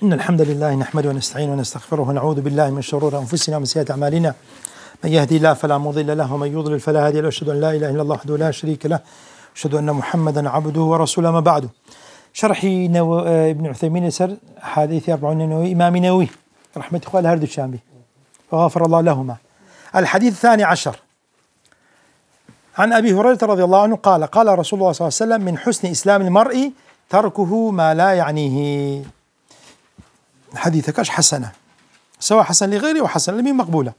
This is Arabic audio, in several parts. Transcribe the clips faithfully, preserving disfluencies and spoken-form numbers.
إن الحمد لله نحمده ونستعينه ونستغفره ونعوذ بالله من شرور أنفسنا ومن سيئات أعمالنا. من يهدي الله فلا مضل له ومن يضلل فلا هادي له. أشهد أن لا إله إلا الله وحده لا شريك له، أشهد أن محمدا عبده ورسوله. ما بعد، شرحي نو... ابن عثيمين يسر حديث أربعون نووي إمام نووي رحمة إخوان هرد الشامبي وغفر الله لهما. الحديث الثاني عشر عن أبي هريرة رضي الله عنه قال قال رسول الله صلى الله عليه وسلم: من حسن إسلام المرء تركه ما لا يعنيه. حديثك ايش حسنة، سواء حسن لغيره وحسن لمين مقبولة.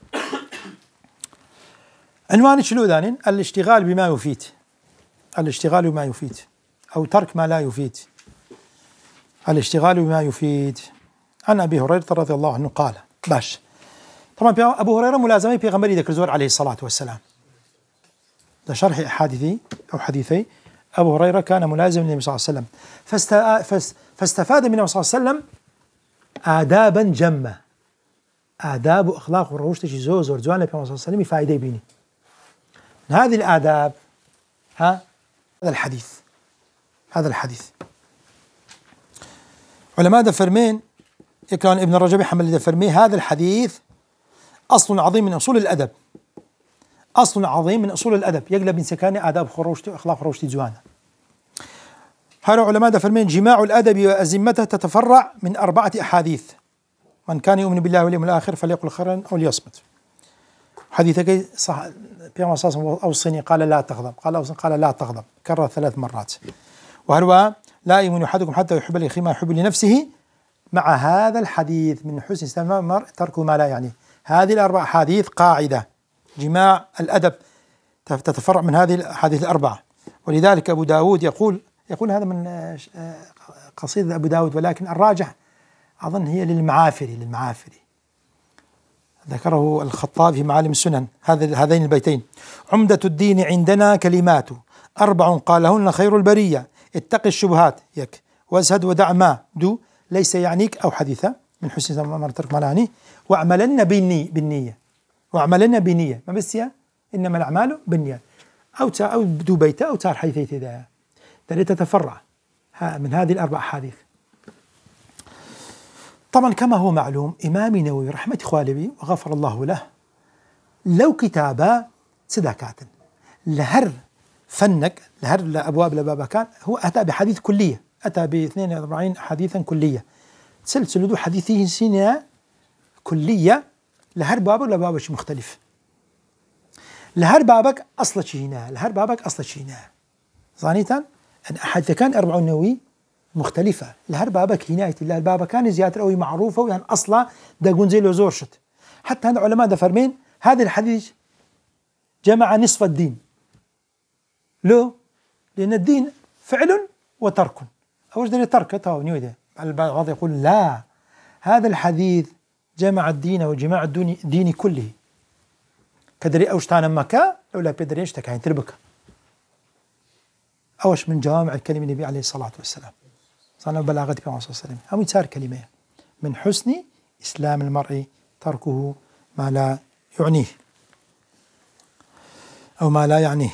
عنوان شنو ذانين؟ الاشتغال بما يفيد، الاشتغال بما يفيد أو ترك ما لا يفيد. الاشتغال بما يفيد. عن أبي هريرة رضي الله عنه قال باش. طبعا أبو هريرة ملازمي بيغمبري ذكر زور عليه الصلاة والسلام. ده شرح حادثي أو حديثي. أبو هريرة كان ملازم للنبي صلى الله عليه وسلم، فاستفاد من النبي صلى الله عليه وسلم آدابا جمة، آداب وأخلاق وروش تشي زوز ورجوان النبي صلى الله عليه وسلم فائدة بيني. من هذه الآداب ها هذا الحديث، هذا الحديث علماء دفرمين يكران ابن الرجب حمل دفرمي هذا الحديث أصل عظيم من أصول الأدب، أصل عظيم من أصول الأدب يقلب من سكان آداب خروشتي وأخلاق خروشتي جوانا. هؤلاء علماء دفرمين جماع الأدب وأزمته تتفرع من أربعة أحاديث: من كان يؤمن بالله واليوم الآخر فليقل خيرا أو ليصمت. حديثك صح بيوم أساس أوصني قال لا تغضب، قال أوصني قال لا تغضب، كرر ثلاث مرات. وهو لا يؤمن أحدكم حتى يحب لأخيه ما يحب لنفسه. مع هذا الحديث من حسن إسلام المرء تركه ما لا يعنيه. هذه الأربع أحاديث قاعدة، جماع الأدب تتفرع من هذه الأحاديث الأربعة. ولذلك أبو داود يقول يقول هذا من قصيدة أبو داود، ولكن الراجح أظن هي للمعافري للمعافري ذكره الخطابي في معالم السنن هذا هذين البيتين: عمدة الدين عندنا كلمات أربع قالهن خير البرية، اتق الشبهات يك وازهد ودع ما دو ليس يعنيك أو حديثة من حسن ما ترك ملاني، واعملن بالنية بالنية واعملن بنية ما بس إنما الأعمال بالنية أو أو دو بيته أو تار حيث ذا ترى تتفرع من هذه الأربع أحاديث. طبعا كما هو معلوم إمام نووي رحمة خوالبي وغفر الله له لو كتابة صداقات لهر فنك لهر الأبواب لبابا كان هو أتى بحديث كلية، أتى ب اثنين وأربعين حديثا كلية، سلسلة حديثه سنة كلية لهر بابك لبابك مختلف، لهر بابك أصل شينا لهر بابك أصل شينا ظانيتا أن أحد كان أربع نووي مختلفة لهر بابك هناية الله البابا كان زيادة أوي معروفة ويعني أصلا داقون زي لو زورشت. حتى هذا علماء دفرمين هذا الحديث جمع نصف الدين. لو لأن الدين فعل وترك، أوش دليل ترك تاو نيوده. البعض يقول لا، هذا الحديث جمع الدين وجماع الدين دين كله كدري أوش تانا مكا لولا بيدريش تكاين تربك أوش من جوامع الكلمة النبي عليه الصلاة والسلام صنع بلاغة بيوم صلى الله عليه وسلم. أو يتسار كلمة من حسن إسلام المرء تركه ما لا يعنيه أو ما لا يعنيه.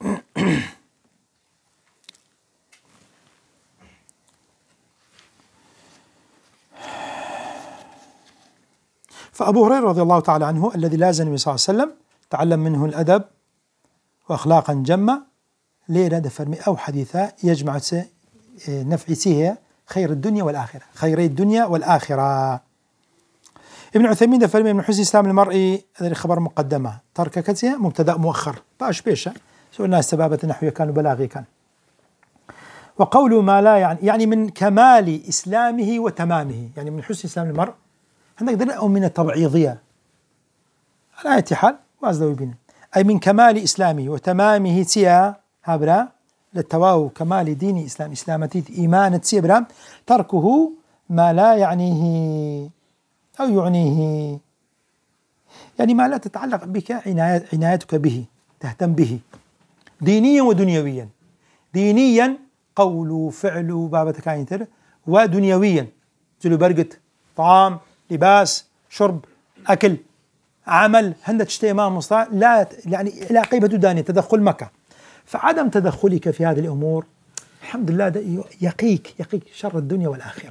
فأبو هريرة رضي الله تعالى عنه الذي لازم النبي صلى الله عليه وسلم تعلم منه الأدب وأخلاقا جمة ليلة دفرمي أو حديثة يجمع نفع سيه خير الدنيا والآخرة، خيري الدنيا والآخرة. ابن عثيمين دفرمي من حسن إسلام المرء هذا خبر مقدمة ترك كتية مبتدأ مؤخر باش بيشة سوء الناس سبابة نحوية كانوا بلاغي كان. وقوله ما لا يعني يعني من كمال إسلامه وتمامه، يعني من حسن إسلام المرء هنقدر أو من التبعيضية على أي حال وازدوي بنا أي من كمال إسلامه وتمامه تيا هابرا للتواو كمال دين إسلام إسلامتي إيمان تسيبرا تركه ما لا يعنيه أو يعنيه، يعني ما لا تتعلق بك عناية عنايتك به تهتم به دينيا ودنيويا. دينيا قول فعل بابا كاينتر، ودنيويا زلو برقت طعام لباس شرب أكل عمل هندت تشتي ما مصطلح لا يعني لا قيمة داني تدخل مكة. فعدم تدخلك في هذه الأمور الحمد لله يقيك يقيك شر الدنيا والآخرة.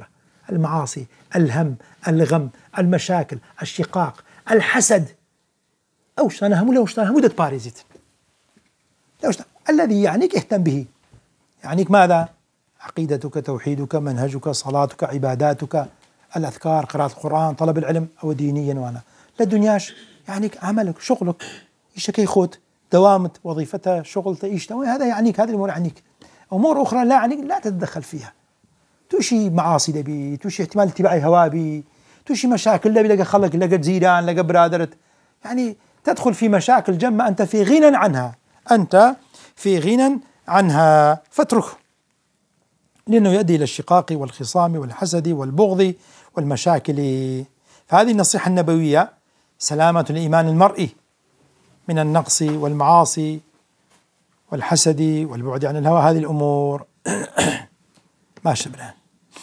المعاصي، الهم، الغم، المشاكل، الشقاق، الحسد، أوش أنا همو لوش أنا همو دت باريزيت لوش الذي يعنيك اهتم به. يعنيك ماذا؟ عقيدتك، توحيدك، منهجك، صلاتك، عباداتك، الأذكار، قراءة القرآن، طلب العلم، أو دينيا وأنا لا دنياش يعنيك عملك، شغلك، إيش كي خوت دوامت وظيفتها، شغلته، إيش هذا يعنيك، هذه الأمور يعنيك. أمور أخرى لا يعنيك لا تتدخل فيها. توشي معاصي دبي، توشي احتمال اتباع هوا بي، توشي مشاكل دبي، لقى خلق، لقى جيران، لقى برادرت، يعني تدخل في مشاكل جمة أنت في غنى عنها، أنت في غنى عنها، فاتركه، لأنه يؤدي إلى الشقاق والخصام والحسد والبغض والمشاكل. فهذه النصيحة النبوية سلامة الإيمان المرئي من النقص والمعاصي والحسد والبعد عن الهوى، هذه الأمور ما شبنا.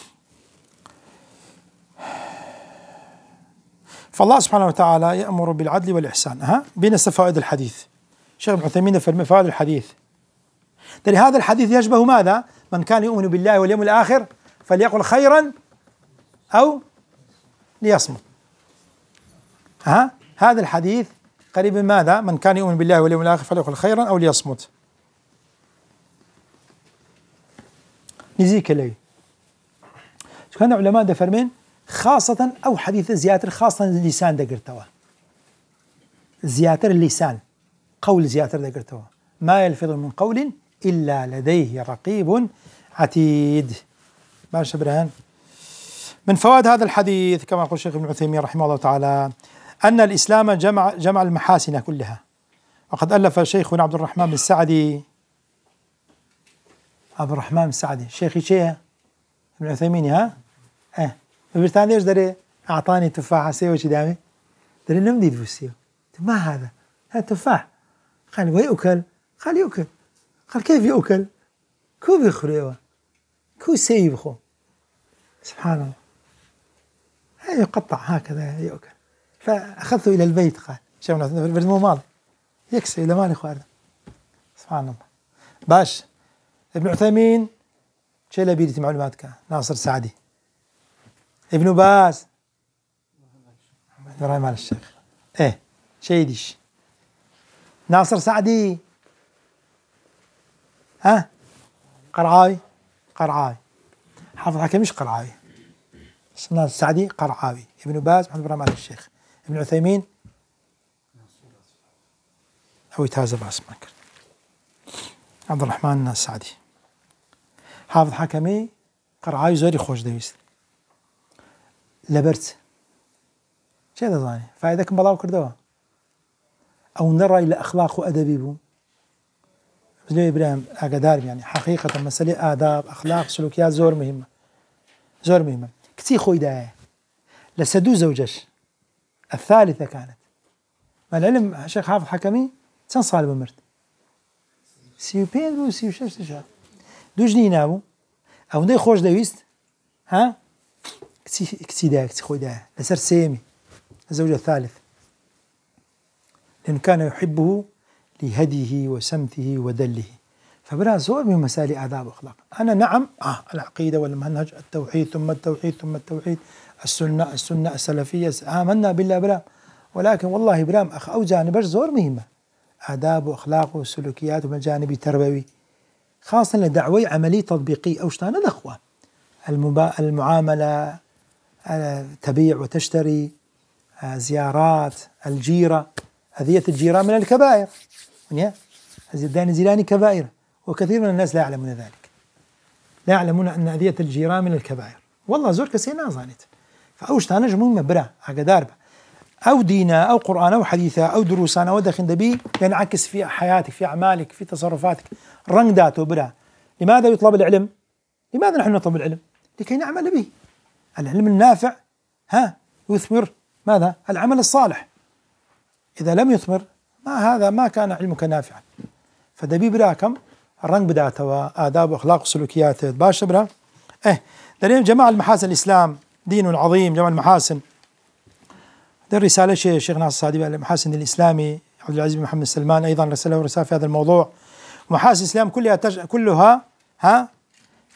فالله سبحانه وتعالى يأمر بالعدل والإحسان. ها بنس فوائد الحديث. شيخ ابن عثيمين في فوائد الحديث، هذا الحديث يشبه ماذا؟ من كان يؤمن بالله واليوم الآخر فليقل خيرا أو ليصمت. ها هذا الحديث قريب من ماذا؟ من كان يؤمن بالله واليوم الآخر فليقل خيرا أو ليصمت. نزيك لي كان علماء دفرمين خاصة أو حديث زياتر خاصة اللسان دقرتوا، زياتر اللسان، قول زياتر دقرتوا، ما يلفظ من قول إلا لديه رقيب عتيد. ماشي برهان. من فوائد هذا الحديث كما يقول الشيخ ابن عثيمين رحمه الله تعالى أن الإسلام جمع جمع المحاسن كلها. وقد ألف شيخنا عبد الرحمن بن السعدي، عبد الرحمن بن السعدي شيخي شيء ابن عثيمين ها اه بريطانيا ايش دري أعطاني تفاحة سيو شي دامي دري لم دي تفسيو ما هذا هذا تفاح، قال ويأكل، قال يأكل، قال كيف يأكل؟ كو بيخريوه كو سيبخو، سبحان الله، هذا يقطع هكذا يأكل. فأخذته إلى البيت، قال شوفنا في مو مال يكسي إلى مال إخواننا، سبحان الله. باش ابن عثيمين شيء بيدي معلوماتك، ناصر سعدي، ابن باز، إبراهيم آل الشيخ، إيه شيء ديش، ناصر سعدي، ها قرعاوي، قرعاوي، حافظ حكيم مش قرعاوي، ناصر سعدي قرعاوي، ابن باز محمد إبراهيم آل الشيخ، ابن عثيمين أو يتهازى باسمك عبد الرحمن السعدي، حافظ حكمي قرعاوي زوري خوش دويست لبرت شيء ذا فإذا كم بلاو كردوا أو نرى إلى أخلاق وأدبي بو زي إبراهيم أقدار، يعني حقيقة مسألة آداب أخلاق سلوكيات زور مهمة، زور مهمة كتير خوي داعي لسدو زوجش. الثالثة كانت مع العلم الشيخ حافظ حكمي سن صالب مرت سيو بين بو سيو شش تشا دو جنين أبو أو ده خوش دويست ها كتي كتي دا كتي خوي دا لسر سيمي الزوج الثالث، لأنه كان يحبه لهديه وسمته ودله. فبرا زور من مسائل آداب وأخلاق. أنا نعم آه العقيدة والمنهج، التوحيد ثم التوحيد ثم التوحيد، السنة السنة السلفية، آمنا بالله برام، ولكن والله برام أخ أو جانب زور مهمة، آداب وأخلاق وسلوكيات ومن جانب تربوي، خاصة لدعوي عملي تطبيقي أو شتانا الأخوة، المبا... المعاملة، تبيع وتشتري، زيارات، الجيرة، أذية الجيران من الكبائر، الزدان الزيلاني كبائر، وكثير من الناس لا يعلمون ذلك، لا يعلمون أن أذية الجيران من الكبائر، والله زور كسينا ظانت. فأوش تانج مهمة برا عقدار أو دينا أو قرآن أو حديثة أو دروسنا أو دخن دبي ينعكس في حياتك، في أعمالك، في تصرفاتك، رنگ داته برا. لماذا يطلب العلم؟ لماذا نحن نطلب العلم؟ لكي نعمل به. العلم النافع ها يثمر ماذا؟ العمل الصالح. إذا لم يثمر ما هذا ما كان علمك نافعا. فدبي براكم الرنگ بداته وآداب وأخلاق وسلوكيات باش برا. إيه دليل جماعة المحاسن، الإسلام دين عظيم جمع المحاسن. ده الرسالة شيء شيخ ناصر السعدي المحاسن الإسلامي، عبد العزيز بن محمد السلمان أيضا رسله رسالة في هذا الموضوع. ومحاسن الإسلام كلها تج... كلها ها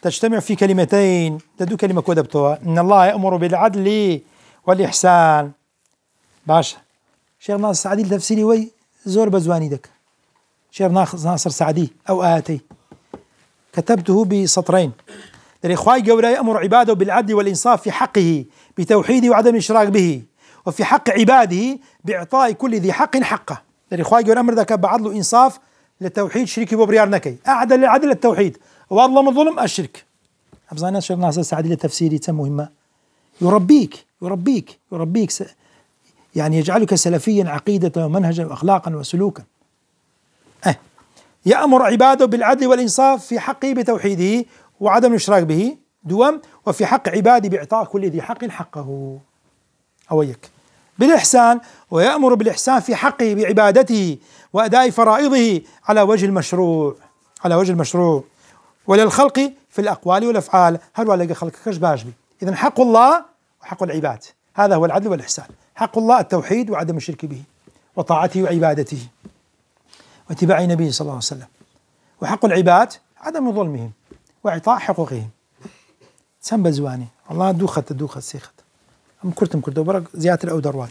تجتمع في كلمتين، تدو كلمة كودبتوها، إن الله يأمر بالعدل والإحسان. باشا شيخ ناصر سعدي التفسيري وي زور بزواني دك، شيخ ناصر سعدي أو آتي كتبته بسطرين. الإخوة قولا يأمر عباده بالعدل والإنصاف في حقه بتوحيده وعدم الإشراك به، وفي حق عباده بإعطاء كل ذي حق حقه. الإخوة قولا أمر ذاك بعدل إنصاف للتوحيد شريكي بوبريار نكي أعدل العدل التوحيد وأظلم الظلم الشرك. أبزانا شيخ ناصر سعدي للتفسير مهمة، يربيك يربيك يربيك س... يعني يجعلك سلفيا عقيدة ومنهجا وأخلاقا وسلوكا. أه. يأمر عباده بالعدل والإنصاف في حقه بتوحيده وعدم الإشراك به دوام، وفي حق عباده بإعطاء كل ذي حق حقه أويك بالإحسان، ويأمر بالإحسان في حقه بعبادته وأداء فرائضه على وجه المشروع على وجه المشروع وللخلق في الأقوال والأفعال. هل ولا خلق كش باجبي. إذن حق الله وحق العباد هذا هو العدل والإحسان. حق الله التوحيد وعدم الشرك به وطاعته وعبادته واتباع النبي صلى الله عليه وسلم، وحق العباد عدم ظلمهم وإعطاء حقوقهم. سنبا زواني والله دوخت دوخت سيخت أم كرتم كرت وبرق زيادة أو دروات.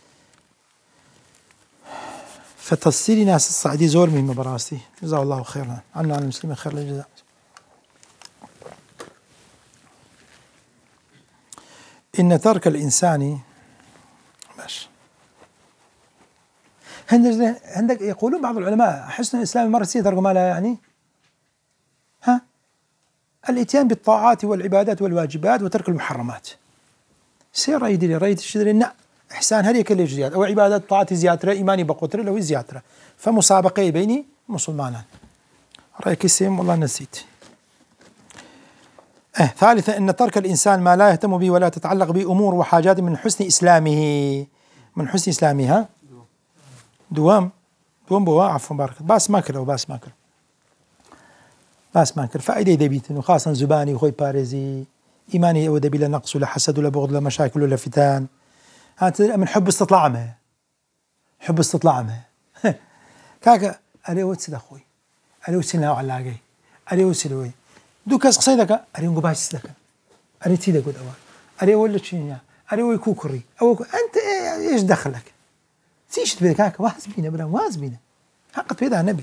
فتفسير ناس الصعدي زور مهم براستي، جزاه الله خيرا عنا عن المسلمين خير الجزاء. إن ترك الإنسان ماشي. عندك عندك يقولون بعض العلماء حسن الإسلام مرة ترك ما لا يعني ها الإتيان بالطاعات والعبادات والواجبات وترك المحرمات. سير رأي دي رأي تشدري لا إحسان هل يكل زيادة أو عبادات طاعات زيادة إيماني بقطر لو زيادة فمسابقة بيني مسلمان. رأيك اسم والله نسيت. أه ثالثا أن ترك الإنسان ما لا يهتم به ولا تتعلق به أمور وحاجات من حسن إسلامه من حسن إسلامها دوام دوام بوا عفوا بارك باس ماكر أو باس ماكر باس ماكر فائدة دبيت إنه خاصة زباني وخوي باريزي إيماني أو دبي لا نقص ولا حسد ولا بغض ولا مشاكل ولا فتان. هذا من حب استطلاعمه حب استطلاعمه كاكا أري وتسد أخوي أري وتسنا وعلاقي أري وتسلوي دو كاس قصيدك أري نقباش سلك أري تيدا قد أول أري ولا تشينيا أري ويكوكري أو أنت إيش دخلك سيش تبي كاكا واز بينا بلا واز بينا حقت بيدا النبي.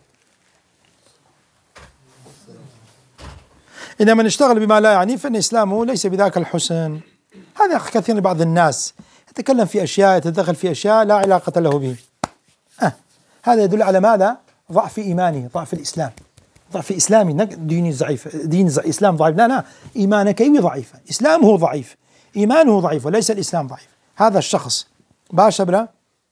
إذا من اشتغل بما لا يعني فإن إسلامه ليس بذاك الحسن. هذا كثير بعض الناس يتكلم في أشياء يتدخل في أشياء لا علاقة له به. أه. هذا يدل على ماذا؟ ضعف إيمانه ضعف الإسلام ضعف إسلامي ديني ضعيف دين إسلام ضعيف لا لا إيمانك ضعيف إسلامه ضعيف إيمانه ضعيف وليس الإسلام ضعيف. هذا الشخص باشا بلا.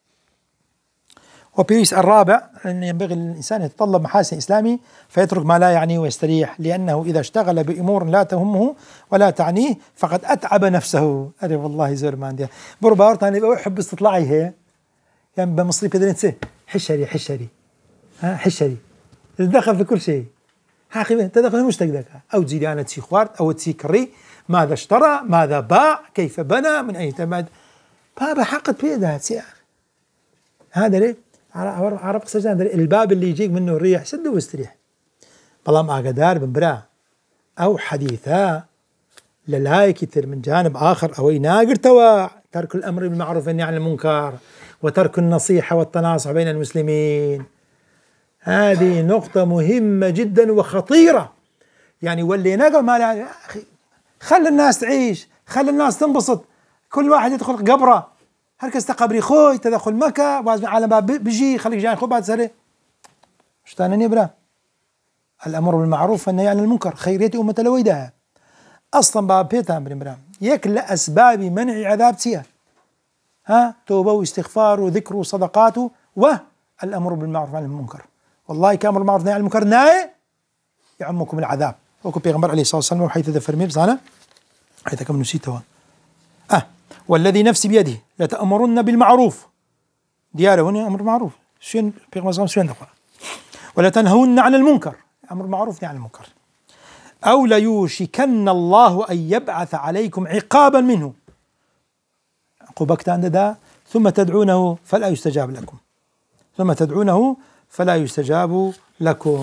وبيس الرابع أن ينبغي للإنسان يتطلب محاسن إسلامي فيترك ما لا يعنيه ويستريح، لأنه إذا اشتغل بأمور لا تهمه ولا تعنيه فقد أتعب نفسه. أري والله زور ما عندي بربارت أنا أحب استطلاعي هي يعني بمصري كذا نسي حشري حشري ها حشري تدخل في كل شيء حقيقة تدخل مش تقدر أو تزيد تسي خوارت أو تسي كري ماذا اشترى ماذا باع كيف بنى من أي تماد بابا حقت بيدها سياخ. هذا ليه عرب قصجان الباب اللي يجيك منه الريح سده واستريح. بلام أقدار بنبرا أو حديثا للاي كثير من جانب آخر أو يناقر توا ترك الأمر بالمعروف والنهي عن المنكر وترك النصيحة والتناصح بين المسلمين. هذه نقطة مهمة جدا وخطيرة. يعني واللي نقل ما لا يا أخي خلي الناس تعيش خلي الناس تنبسط كل واحد يدخل قبره هركز تقبري خوي تدخل مكة وازم على باب بيجي خليك جاي خو بعد سري شتانني برا. الأمر بالمعروف والنهي عن المنكر خيرية أمة الويدة أصلا باب بيتام برا يكل أسباب منع عذاب سيا ها توبة واستغفار وذكر وصدقات والأمر بالمعروف عن المنكر. والله كامر بالمعروف والنهي عن المنكر ناي يعمكم العذاب وكو بيغمبر عليه الصلاة والسلام وحيث ذا فرمي بزانا حيث كم نسيتها أه والذي نفسي بيده لتأمرن بالمعروف دياله هنا أمر معروف شين بيغمبر شين دقوا ولا تنهون عن المنكر أمر معروف عن المنكر أو ليوشكن الله أن يبعث عليكم عقابا منه عقوبك عند ده ثم تدعونه فلا يستجاب لكم ثم تدعونه فلا يستجاب لكم.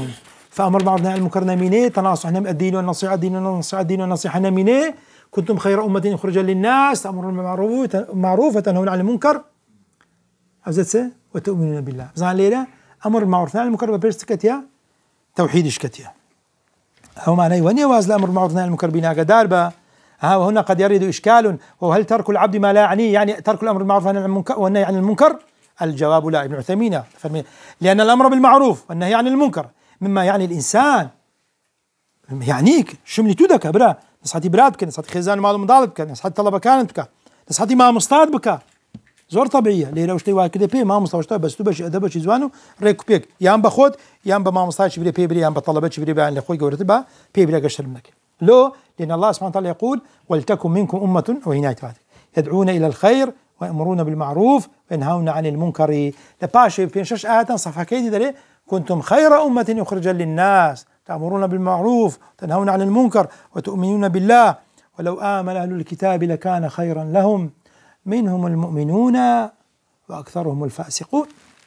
فأمر بالمعروف والنهي عن المنكر نمينه تناصح الدين والنصيحة الدين والنصيحة الدين والنصيحة نمينه كنتم خير أمة أخرجت للناس تأمرون بالمعروف وتنهون عن المنكر أزدسه وتؤمنون بالله زان ليلة أمر بالمعروف والنهي عن المنكر وبيرستكتيا توحيد شكتيا أو معناه وني واز الأمر بالمعروف والنهي عن المنكر بنا قداربا ها وهنا قد يرد إشكال وهل ترك العبد ما لا يعنيه يعني ترك الأمر بالمعروف والنهي عن المنكر الجواب لا. ابن عثيمين لأن الأمر بالمعروف والنهي عن المنكر مما يعني الإنسان يعنيك شملي تودك برا نصحتي برادك نصحتي خزان مال مضالبك نصحتي طلبة كانتك نصحتي ما مصطاد بك زور طبيعية ليه وشتي واحد كده بي ما مصطاد بس تو بش أدب بش زوانو ريكو بيك يام بخود يام بما مصطاد شبري بي بري يام بطلبة شبري بان لأخوي قورتبا بي بري قشر منك لو لأن الله سبحانه وتعالى يقول ولتكن منكم أمة وهنا يدعون إلى الخير ويأمرون بالمعروف وينهون عن المنكر لباشي بين شش آيات صفحة كيدي دلي كنتم خير أمة أخرجت للناس تأمرون بالمعروف وتنهون عن المنكر وتؤمنون بالله ولو آمن أهل الكتاب لكان خيرا لهم منهم المؤمنون وأكثرهم الفاسقون.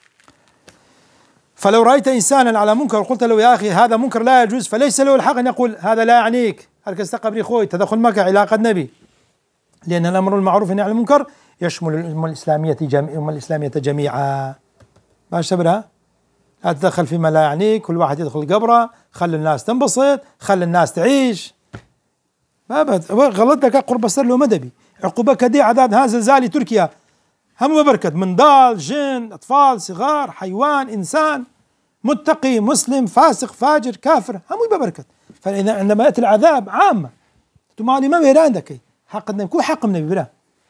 فلو رأيت إنسانا على منكر وقلت له يا أخي هذا منكر لا يجوز فليس له الحق أن يقول هذا لا يعنيك هركز تقبري خوي تدخل مكة علاقة نبي لأن الأمر المعروف والنهي عن المنكر يشمل الأمة الإسلامية جميع الأمة الإسلامية جميعا. ما شبرها لا تدخل فيما لا يعنيك كل واحد يدخل قبره خلي الناس تنبسط خلي الناس تعيش ما غلطتك قرب السر له مدبي عقوبك دي عذاب ها زلزال تركيا هم بركت من ضال جن أطفال صغار حيوان إنسان متقي مسلم فاسق فاجر كافر هم ببركت. فإذا عندما يأتي العذاب عامة تمالي ما بيران عندك حق النبي كل حق من النبي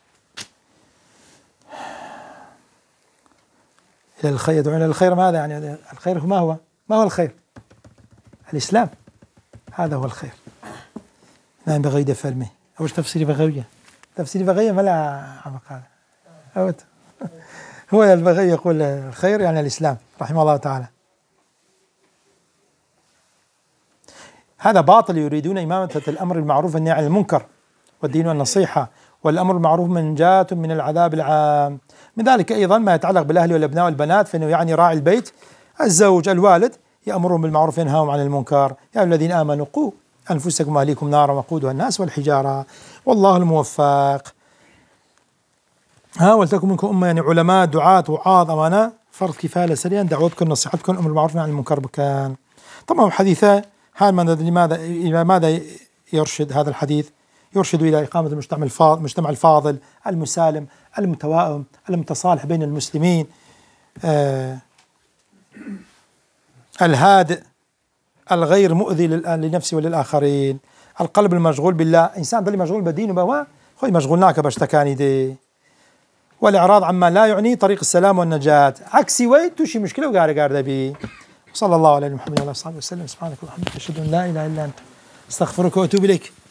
إلى الخير يدعون إلى الخير ماذا يعني الخير ما هو ما هو الخير الإسلام هذا هو الخير ما ينبغي دفرمه أوش تفسيري بغوية تفسيري بغوية ما لا عمق هذا هو البغي يقول الخير يعني الإسلام رحمه الله تعالى. هذا باطل يريدون إمامة الأمر المعروف والنهي عن المنكر والدين والنصيحة والأمر المعروف منجاة من العذاب العام. من ذلك أيضا ما يتعلق بالأهل والأبناء والبنات فإنه يعني راعي البيت الزوج الوالد يأمرهم بالمعروف وينهاهم عن المنكر يا أيها الذين آمنوا قوا أنفسكم وأهليكم نارا وقودها الناس والحجارة والله الموفق. ها ولتكن منكم أمة يعني علماء دعاة وعاظ أمانة فرض كفاية سريعا دعوتكم نصيحتكم أمر المعروف عن المنكر بكان. طبعا حديثه هذا لماذا إلى ماذا يرشد هذا الحديث؟ يرشد إلى إقامة المجتمع الفاضل المجتمع الفاضل المسالم المتوائم المتصالح بين المسلمين آه الهادئ الغير مؤذي لنفسه وللآخرين القلب المشغول بالله إنسان ضل مشغول بدينه بوا خوي مشغولناك باشتكاني دي والإعراض عما لا يعني طريق السلام والنجاة عكسي وين توشي مشكلة وقاري قاري بي. صلى الله على محمد وعلى آله وصحبه وسلم سبحانك اللهم وبحمدك أشهد أن لا إله إلا أنت أستغفرك وأتوب إليك.